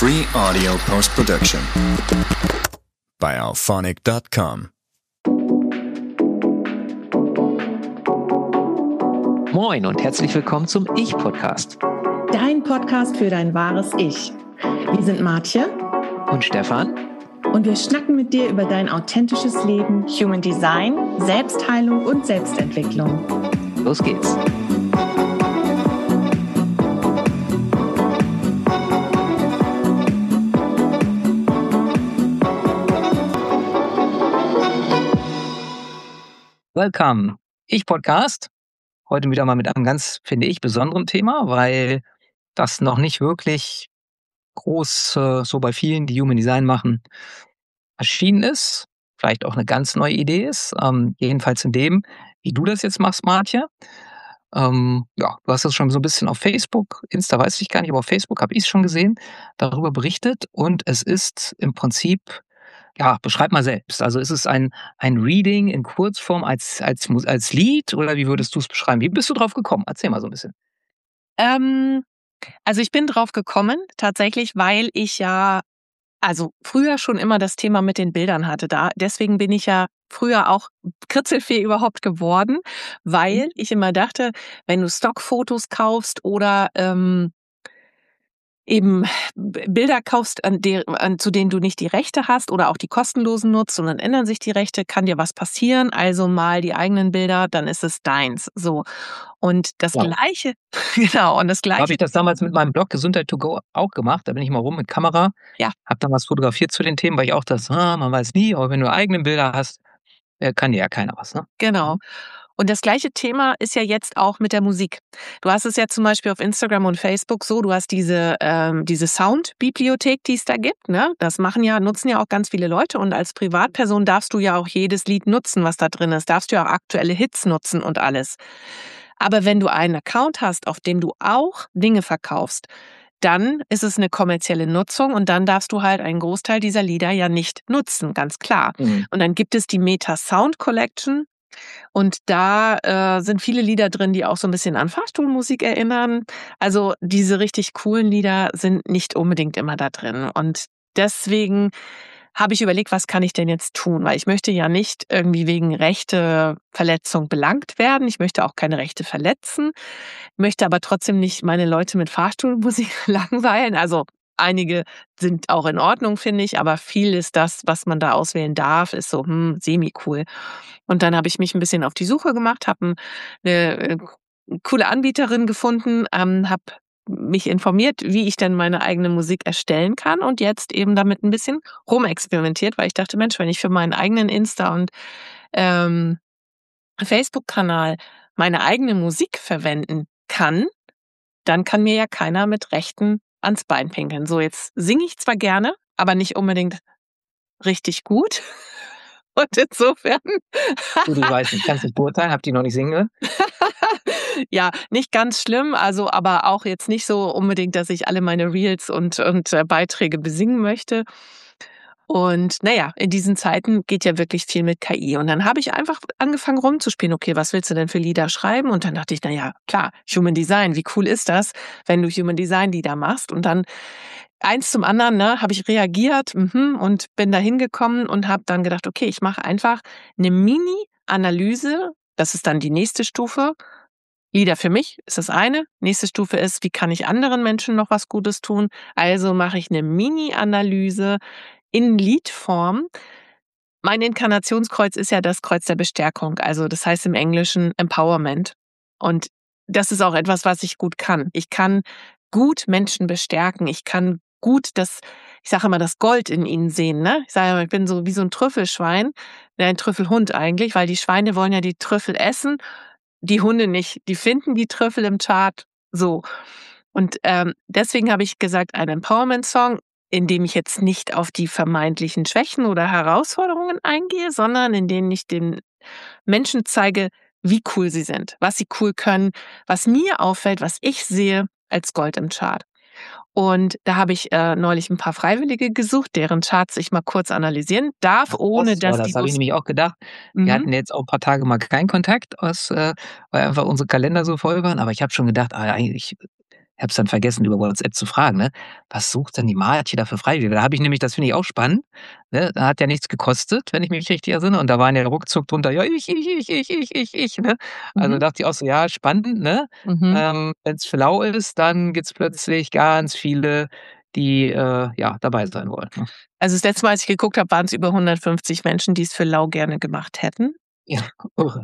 Free audio post-production by Auphonic.com. Moin und herzlich willkommen zum Ich-Podcast. Dein Podcast für dein wahres Ich. Wir sind Martje Und Stefan. Und wir schnacken mit dir über dein authentisches Leben, Human Design, Selbstheilung und Selbstentwicklung. Los geht's. Welcome. Ich-Podcast. Heute wieder mal mit einem ganz, finde ich, besonderen Thema, weil das noch nicht wirklich groß so bei vielen, die Human Design machen, erschienen ist. Vielleicht auch eine ganz neue Idee ist. Jedenfalls in dem, wie du das jetzt machst, Martje. Du hast das schon so ein bisschen auf Facebook, Insta weiß ich gar nicht, aber auf Facebook habe ich es schon gesehen, darüber berichtet. Und es ist im Prinzip, beschreib mal selbst. Also ist es ein Reading in Kurzform als Lied oder wie würdest du es beschreiben? Wie bist du drauf gekommen? Erzähl mal so ein bisschen. Also ich bin drauf gekommen, tatsächlich, weil ich früher schon immer das Thema mit den Bildern hatte. Deswegen bin ich ja früher auch Kritzelfee überhaupt geworden, weil ich immer dachte, wenn du Stockfotos kaufst oder eben Bilder kaufst, zu denen du nicht die Rechte hast oder auch die kostenlosen nutzt und dann ändern sich die Rechte, kann dir was passieren. Also mal die eigenen Bilder, dann ist es deins. So. Und das Gleiche, genau, und das Gleiche. Habe ich das damals mit meinem Blog Gesundheit to go auch gemacht. Da bin ich mal rum mit Kamera, habe dann was fotografiert zu den Themen, weil ich auch man weiß nie, aber wenn du eigene Bilder hast, kann dir ja keiner was, ne? Genau. Und das gleiche Thema ist ja jetzt auch mit der Musik. Du hast es ja zum Beispiel auf Instagram und Facebook so, du hast diese Soundbibliothek, die es da gibt, ne? Das nutzen ja auch ganz viele Leute und als Privatperson darfst du ja auch jedes Lied nutzen, was da drin ist. Darfst du ja auch aktuelle Hits nutzen und alles. Aber wenn du einen Account hast, auf dem du auch Dinge verkaufst, dann ist es eine kommerzielle Nutzung und dann darfst du halt einen Großteil dieser Lieder ja nicht nutzen, ganz klar. Mhm. Und dann gibt es die Meta Sound Collection. Und da sind viele Lieder drin, die auch so ein bisschen an Fahrstuhlmusik erinnern. Also diese richtig coolen Lieder sind nicht unbedingt immer da drin. Und deswegen habe ich überlegt, was kann ich denn jetzt tun? Weil ich möchte ja nicht irgendwie wegen Rechteverletzung belangt werden. Ich möchte auch keine Rechte verletzen, möchte aber trotzdem nicht meine Leute mit Fahrstuhlmusik langweilen. Also einige sind auch in Ordnung, finde ich, aber viel ist das, was man da auswählen darf, ist so semi-cool. Und dann habe ich mich ein bisschen auf die Suche gemacht, habe eine coole Anbieterin gefunden, habe mich informiert, wie ich denn meine eigene Musik erstellen kann und jetzt eben damit ein bisschen rumexperimentiert, weil ich dachte, Mensch, wenn ich für meinen eigenen Insta- und Facebook-Kanal meine eigene Musik verwenden kann, dann kann mir ja keiner mit Rechten ans Bein pinkeln. So, jetzt singe ich zwar gerne, aber nicht unbedingt richtig gut. Und insofern Du weißt nicht, kannst nicht beurteilen, hab die noch nicht singen. ja, nicht ganz schlimm, also aber auch jetzt nicht so unbedingt, dass ich alle meine Reels und Beiträge besingen möchte. Und in diesen Zeiten geht ja wirklich viel mit KI. Und dann habe ich einfach angefangen rumzuspielen. Okay, was willst du denn für Lieder schreiben? Und dann dachte ich, klar, Human Design, wie cool ist das, wenn du Human Design Lieder machst? Und dann eins zum anderen, habe ich reagiert und bin da hingekommen und habe dann gedacht, okay, ich mache einfach eine Mini-Analyse. Das ist dann die nächste Stufe. Lieder für mich ist das eine. Nächste Stufe ist, wie kann ich anderen Menschen noch was Gutes tun? Also mache ich eine Mini-Analyse in Liedform. Mein Inkarnationskreuz ist ja das Kreuz der Bestärkung. Also das heißt im Englischen Empowerment. Und das ist auch etwas, was ich gut kann. Ich kann gut Menschen bestärken. Ich kann gut ich sage immer, das Gold in ihnen sehen. Ne? Ich sage immer, ich bin so wie so ein Trüffelschwein, ein Trüffelhund eigentlich, weil die Schweine wollen ja die Trüffel essen, die Hunde nicht. Die finden die Trüffel im Chart so. Und deswegen habe ich gesagt, ein Empowerment-Song, in dem ich jetzt nicht auf die vermeintlichen Schwächen oder Herausforderungen eingehe, sondern in denen ich den Menschen zeige, wie cool sie sind, was sie cool können, was mir auffällt, was ich sehe als Gold im Chart. Und da habe ich neulich ein paar Freiwillige gesucht, deren Charts ich mal kurz analysieren darf, ohne dass das habe ich nämlich auch gedacht. Wir hatten jetzt auch ein paar Tage mal keinen Kontakt, weil einfach unsere Kalender so voll waren. Aber ich habe schon gedacht, eigentlich habe es dann vergessen, über WhatsApp zu fragen, ne? Was sucht denn die Martje da für Freiwillige? Da habe ich nämlich, das finde ich auch spannend, ne? Da hat ja nichts gekostet, wenn ich mich richtig erinnere. Und da waren ja ruckzuck drunter, ja, ich, ne? Also Mhm. dachte ich auch so, ja, spannend, ne? Mhm. Wenn es flau ist, dann gibt's plötzlich ganz viele, die ja, dabei sein wollen. Ne? Also das letzte Mal, als ich geguckt habe, waren es über 150 Menschen, die es für lau gerne gemacht hätten. Ja. Oh.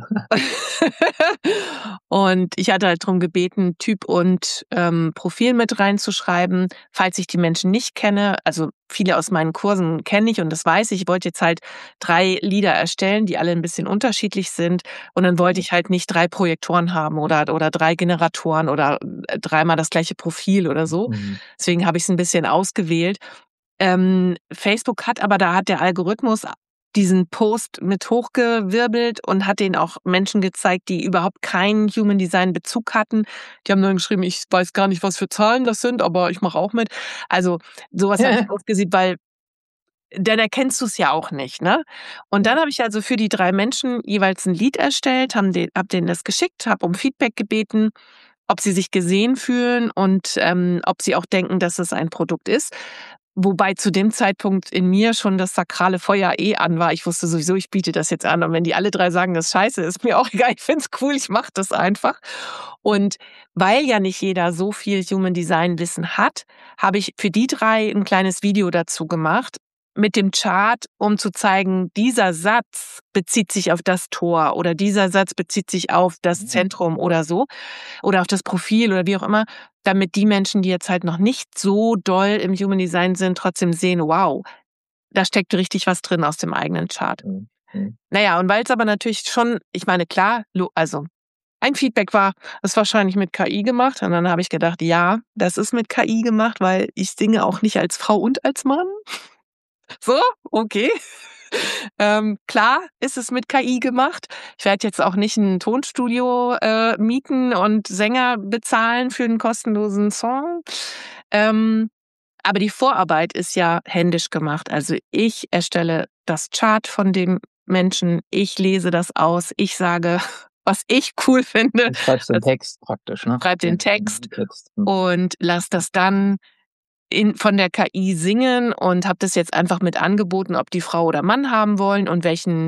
Und ich hatte halt drum gebeten, Typ und Profil mit reinzuschreiben, falls ich die Menschen nicht kenne. Also viele aus meinen Kursen kenne ich und das weiß ich. Ich wollte jetzt halt 3 Lieder erstellen, die alle ein bisschen unterschiedlich sind. Und dann wollte ich halt nicht 3 Projektoren haben oder 3 Generatoren oder 3-mal das gleiche Profil oder so. Mhm. Deswegen habe ich es ein bisschen ausgewählt. Facebook da hat der Algorithmus diesen Post mit hochgewirbelt und hat den auch Menschen gezeigt, die überhaupt keinen Human Design Bezug hatten. Die haben dann geschrieben, ich weiß gar nicht, was für Zahlen das sind, aber ich mache auch mit. Also sowas habe ich ausgesiebt, weil dann erkennst du es ja auch nicht, ne? Und dann habe ich also für die 3 Menschen jeweils ein Lied erstellt, hab denen das geschickt, habe um Feedback gebeten, ob sie sich gesehen fühlen und ob sie auch denken, dass es ein Produkt ist. Wobei zu dem Zeitpunkt in mir schon das sakrale Feuer an war. Ich wusste sowieso, ich biete das jetzt an. Und wenn die alle 3 sagen, das ist scheiße, ist mir auch egal. Ich find's cool, ich mache das einfach. Und weil ja nicht jeder so viel Human Design Wissen hat, habe ich für die 3 ein kleines Video dazu gemacht mit dem Chart, um zu zeigen, dieser Satz bezieht sich auf das Tor oder dieser Satz bezieht sich auf das Zentrum oder so oder auf das Profil oder wie auch immer, damit die Menschen, die jetzt halt noch nicht so doll im Human Design sind, trotzdem sehen, wow, da steckt richtig was drin aus dem eigenen Chart. Mhm. Naja, und weil es aber natürlich schon, ich meine, klar, also ein Feedback war, das ist wahrscheinlich mit KI gemacht. Und dann habe ich gedacht, ja, das ist mit KI gemacht, weil ich singe auch nicht als Frau und als Mann. So, okay. Klar ist es mit KI gemacht. Ich werde jetzt auch nicht ein Tonstudio mieten und Sänger bezahlen für einen kostenlosen Song. Aber die Vorarbeit ist ja händisch gemacht. Also ich erstelle das Chart von dem Menschen, ich lese das aus, ich sage, was ich cool finde. Du schreibst den Text praktisch, ne? Schreib den Text Mhm. und lass das dann von der KI singen und habe das jetzt einfach mit angeboten, ob die Frau oder Mann haben wollen und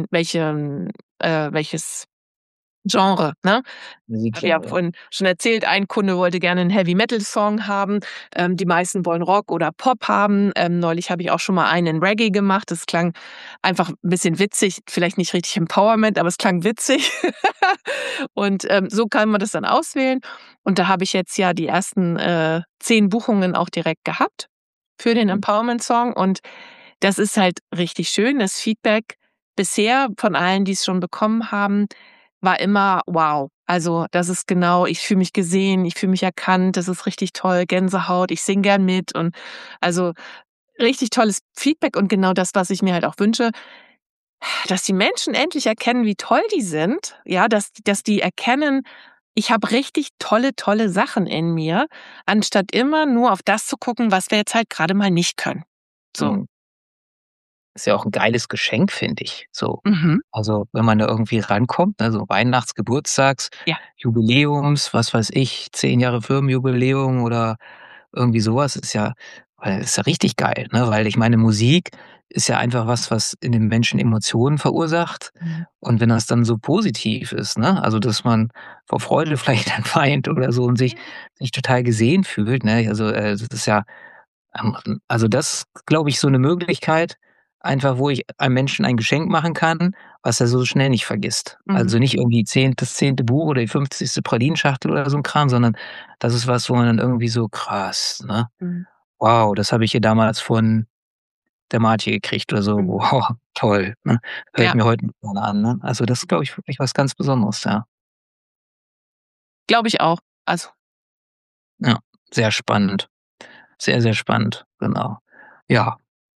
welches Genre, ne? Habe ja vorhin schon erzählt, ein Kunde wollte gerne einen Heavy-Metal-Song haben, die meisten wollen Rock oder Pop haben. Neulich habe ich auch schon mal einen in Reggae gemacht. Das klang einfach ein bisschen witzig, vielleicht nicht richtig Empowerment, aber es klang witzig. Und so kann man das dann auswählen. Und da habe ich jetzt ja die ersten 10 Buchungen auch direkt gehabt für den Empowerment-Song. Und das ist halt richtig schön. Das Feedback bisher von allen, die es schon bekommen haben, war immer wow. Also das ist genau, ich fühle mich gesehen, ich fühle mich erkannt, das ist richtig toll, Gänsehaut, ich singe gern mit und also richtig tolles Feedback und genau das, was ich mir halt auch wünsche, dass die Menschen endlich erkennen, wie toll die sind, ja, dass die erkennen, ich habe richtig tolle Sachen in mir, anstatt immer nur auf das zu gucken, was wir jetzt halt gerade mal nicht können. So. Mhm. Ist ja auch ein geiles Geschenk, finde ich, so. Mhm. Also, wenn man da irgendwie rankommt, ne, so Weihnachts-, Geburtstags-, Ja. Jubiläums-, was weiß ich, 10 Jahre Firmenjubiläum oder irgendwie sowas, ist ja richtig geil, ne? Weil ich meine, Musik ist ja einfach was in den Menschen Emotionen verursacht. Mhm. Und wenn das dann so positiv ist, ne, also, dass man vor Freude vielleicht dann weint oder so und sich total gesehen fühlt, ne? Also, das ist ja also, das glaube ich, so 'ne Möglichkeit, einfach, wo ich einem Menschen ein Geschenk machen kann, was er so schnell nicht vergisst. Mhm. Also, nicht irgendwie das 10. Buch oder die 50. Pralinenschachtel oder so 'n Kram, sondern das ist was, wo man dann irgendwie so: „Krass, ne? Mhm. Wow, das habe ich hier damals von der Martje gekriegt" oder so. Mhm. Wow, toll, ne? Höre ich Ja, mir heute noch gerne an, ne? Also, das ist, glaube ich, wirklich was ganz Besonderes, ja. glaube ich auch. Also, Ja, sehr spannend. Sehr, sehr spannend, genau. Ja,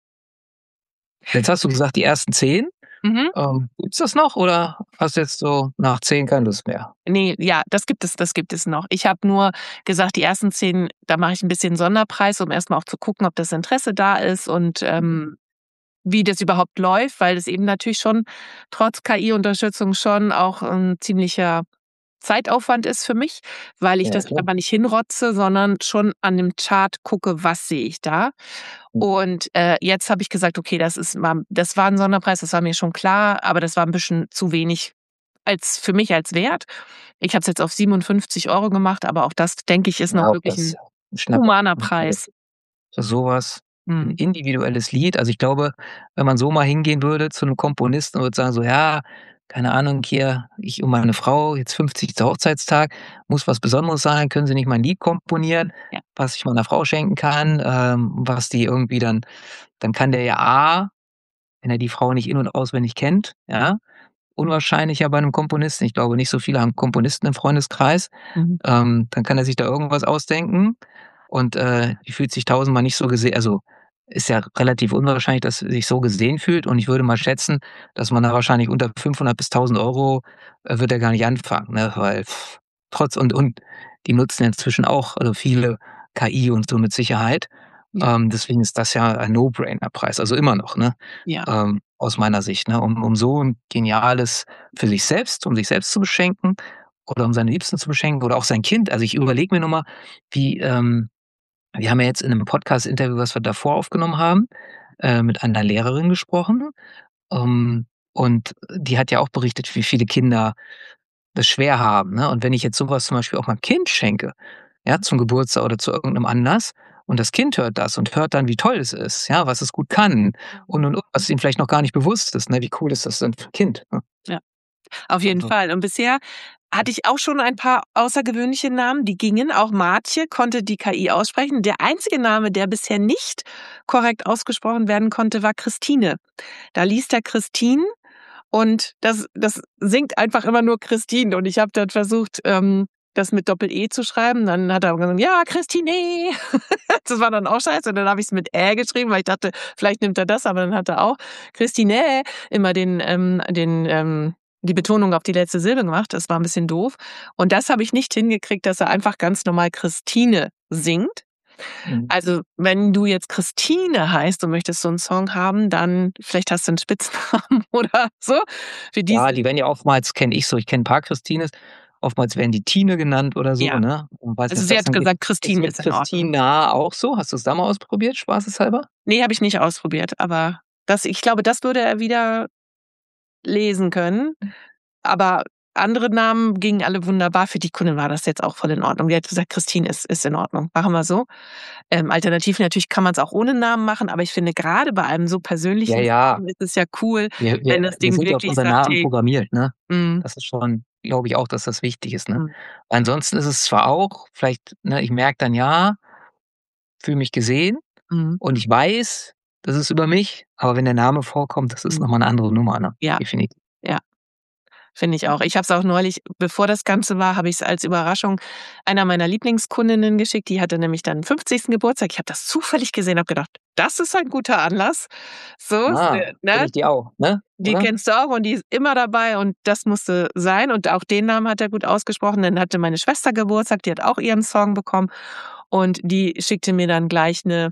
jetzt hast du gesagt, die ersten 10. mhm. Gibt's das noch oder hast du jetzt so nach 10 keine Lust mehr? Ne, ja, das gibt es noch. Ich habe nur gesagt, die ersten 10, da mache ich 'n bisschen Sonderpreis, um erst mal auch zu gucken, ob das Interesse da ist und, wie das überhaupt läuft, weil das eben natürlich schon trotz KI-Unterstützung schon auch 'n ziemlicher Zeitaufwand ist für mich, weil ich das klar. einfach nicht hinrotze, sondern schon an dem Chart gucke, was sehe ich da. Und jetzt habe ich gesagt, okay, das war ein Sonderpreis, das war mir schon klar, aber das war ein bisschen zu wenig für mich als Wert. Ich habe es jetzt auf 57 € gemacht, aber auch das, denke ich, ist noch Ja, wirklich das ist ein ja ein Schnapper. humaner Preis. Für sowas ein Mhm. individuelles Lied. Also, ich glaube, wenn man so mal hingehen würde zu einem Komponisten und würde sagen so: „Ja, keine Ahnung, hier, ich und meine Frau, jetzt 50. Hochzeitstag, muss was Besonderes sein. Können Sie nicht mal 'n Lied komponieren, Ja. was ich meiner Frau schenken kann?“ Was die irgendwie dann kann der ja wenn er die Frau nicht in und auswendig kennt, ja, unwahrscheinlicher bei 'nem Komponisten. Ich glaube, nicht so viele haben Komponisten im Freundeskreis. Mhm. Dann kann er sich da irgendwas ausdenken und, die fühlt sich tausendmal nicht so gesehen. Also, ist ja relativ unwahrscheinlich, dass sie sich so gesehen fühlt, und ich würde mal schätzen, dass man da wahrscheinlich unter 500 bis 1.000 € wird er gar nicht anfangen, ne? Weil trotz und die nutzen inzwischen auch, also, viele KI und so mit Sicherheit. Ja. Deswegen ist das ja ein No-Brainer-Preis, also immer noch, ne? Ja. Aus meiner Sicht, ne? Um so 'n geniales für sich selbst, um sich selbst zu beschenken oder um seine Liebsten zu beschenken oder auch sein Kind. Also, ich überlege mir noch mal, wie, wir haben ja jetzt in 'nem Podcast-Interview, was wir davor aufgenommen haben, mit einer Lehrerin gesprochen, und die hat ja auch berichtet, wie viele Kinder das schwer haben, ne? Und wenn ich jetzt so was zum Beispiel auch meinem Kind schenke, ja, zum Geburtstag oder zu irgend 'nem Anlass, und das Kind hört das und hört dann, wie toll es ist, ja, was es gut kann und, was ihm vielleicht noch gar nicht bewusst ist, ne? Wie cool ist das denn für 'n Kind, ne? Ja. Auf jeden Also, Fall. Und bisher hatte ich auch schon ein paar außergewöhnliche Namen, die gingen. Auch Maartje konnte die KI aussprechen. Der einzige Name, der bisher nicht korrekt ausgesprochen werden konnte, war Christine. Da liest er Christine und das singt einfach immer nur Christine. Und ich habe dann versucht, das mit Doppel-E zu schreiben. Dann hat er gesagt, ja, Christine. Das war dann auch scheiße. Und dann habe ich es mit Ä geschrieben, weil ich dachte, vielleicht nimmt er das, aber dann hat er auch Christine immer die Betonung auf die letzte Silbe gemacht. Das war ein bisschen doof. Und das habe ich nicht hingekriegt, dass er einfach ganz normal Christine singt. mhm. Also, wenn du jetzt Christine heißt und möchtest so 'n Song haben, dann vielleicht hast du 'n Spitznamen oder so für Ja, diese die werden ja oftmals, kenne ich so, ich kenne 'n paar Christines, oftmals werden die Tine genannt oder so, ja. ne? Und weiß nicht, Also, was sie das hat angeht. gesagt, Ist Christine mit ist in Ordnung. Christina auch so? Hast du's da mal ausprobiert, spaßeshalber? Ne, habe ich nicht ausprobiert, aber ich glaube, das würde er wieder lesen können. Aber andere Namen gingen alle wunderbar. Für die Kundin war das jetzt auch voll in Ordnung. Die hat gesagt, Christine ist in Ordnung. Machen wir so. Alternativ natürlich kann man es auch ohne Namen machen, aber ich finde, gerade bei einem so Ja, persönlichen ja, Song ist es ja cool, wir wenn wir das wir Ding sind ja auf wirklich unseren sagt: Namen „Hey, programmiert, ne? mhm, Das ist schon, glaube ich auch, dass das wichtig ist, ne? mhm, Ansonsten ist es zwar auch vielleicht, ne, ich merke dann, ja, fühle mich gesehen mhm, und ich weiß, das ist über mich, aber wenn der Name vorkommt, das ist mhm." noch mal 'ne andere Nummer, ne? Ja, Definitiv. ja. Finde ich auch. Ich habe es auch neulich, bevor das Ganze war, habe ich es als Überraschung einer meiner Lieblingskundinnen geschickt. Die hatte nämlich dann 50. Geburtstag. Ich habe das zufällig gesehen, habe gedacht: „Das ist ein guter Anlass." So, Kenne ne? ich die auch, ne? Die Oder? kennst du auch und die ist immer dabei und das musste sein und auch den Namen hat er gut ausgesprochen. Dann hatte meine Schwester Geburtstag, die hat auch ihren Song bekommen und die schickte mir dann gleich 'ne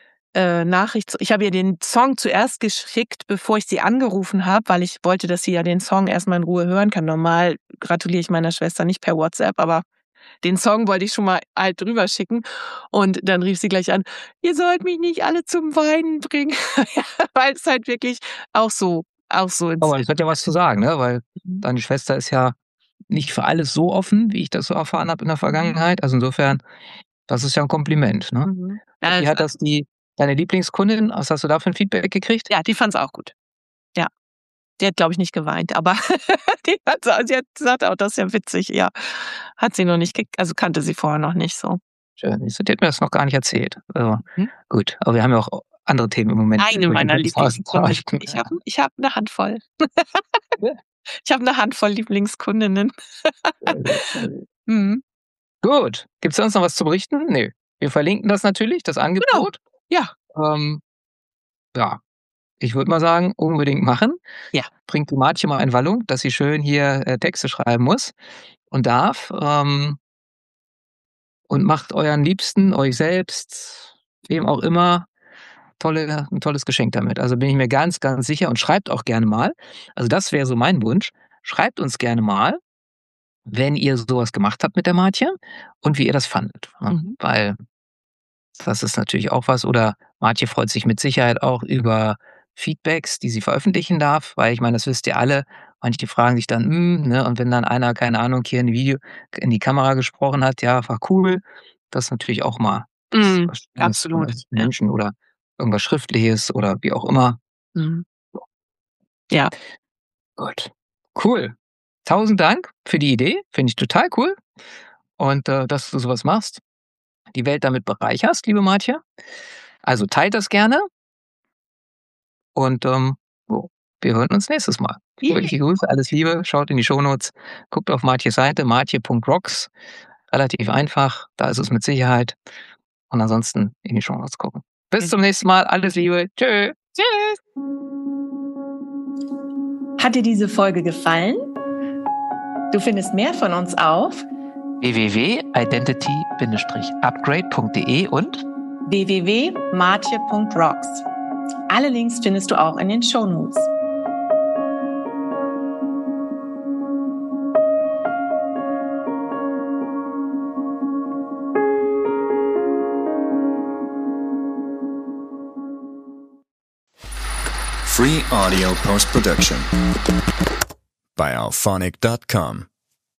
Nachricht. Ich habe ihr den Song zuerst geschickt, bevor ich sie angerufen habe, weil ich wollte, dass sie ja den Song erst mal in Ruhe hören kann. Normal gratuliere ich meiner Schwester nicht per WhatsApp, aber den Song wollte ich schon mal halt drüber schicken. Und dann rief sie gleich an: „Ihr sollt mich nicht alle zum Weinen bringen." Weil es halt wirklich auch so ins Aber es hat ja was zu sagen, ne? Weil Mhm. deine Schwester ist ja nicht für alles so offen, wie ich das so erfahren habe in der Vergangenheit. Also, insofern, das ist ja 'n Kompliment, ne? Mhm. Und wie hat das deine Lieblingskundin, was hast du da für 'n Feedback gekriegt? Ja, die fand's auch gut. Ja, die hat, glaube ich, nicht geweint, aber sie hat gesagt auch, das ist ja witzig, ja. Hat sie noch nicht also kannte sie vorher noch nicht so. Schön. Siehst du, die hat mir das noch gar nicht erzählt. Also, Mhm. gut, aber wir haben ja auch andere Themen im Moment, Eine über die meiner wir uns Lieblingskundinnen. austauschen. Ich habe 'ne Handvoll. Ja, Ich habe 'ne Handvoll Lieblingskundinnen. sehr gut, sehr gut. Mhm. Gut, gibt's sonst noch was zu berichten? Ne. Wir verlinken das natürlich, das Genau. Angebot. Ja, Ähm, ja, ich würde mal sagen, unbedingt machen. ja. Bringt die Martje mal in Wallung, dass sie schön hier, Texte schreiben muss und darf, und macht euren Liebsten, euch selbst, wem auch immer, 'n tolles Geschenk damit. Also, bin ich mir ganz, ganz sicher, und schreibt auch gerne mal. Also, das wäre so mein Wunsch. Schreibt uns gerne mal, wenn ihr sowas gemacht habt mit der Martje und wie ihr das fandet. Ne? Weil das ist natürlich auch was. Oder Martje freut sich mit Sicherheit auch über Feedbacks, die sie veröffentlichen darf, weil ich meine, das wisst ihr alle. Manche fragen sich dann, ne? Und wenn dann einer, keine Ahnung, hier ein Video in die Kamera gesprochen hat, ja, war cool. Das ist natürlich auch mal was absolut. von Menschen oder irgendwas Schriftliches oder wie auch immer. Ja. Gut. Cool. 1000 Dank für die Idee. Finde ich total cool. Und dass du sowas machst. Die Welt damit bereicherst, liebe Martje. Also teilt das gerne. Und wir hören uns nächstes Mal. Fröhliche Grüße, alles Liebe. Schaut in die Shownotes. Guckt auf Martjes Seite, martje.rocks. Relativ einfach. Da ist es mit Sicherheit. Und ansonsten in die Shownotes gucken. Bis zum nächsten Mal. Alles Liebe. Tschö. Tschüss. Hat dir diese Folge gefallen? Du findest mehr von uns auf www.identity-upgrade.de und www.martje.rocks. Alle Links findest du auch in den Shownotes. Free audio post-production by alphonic.com.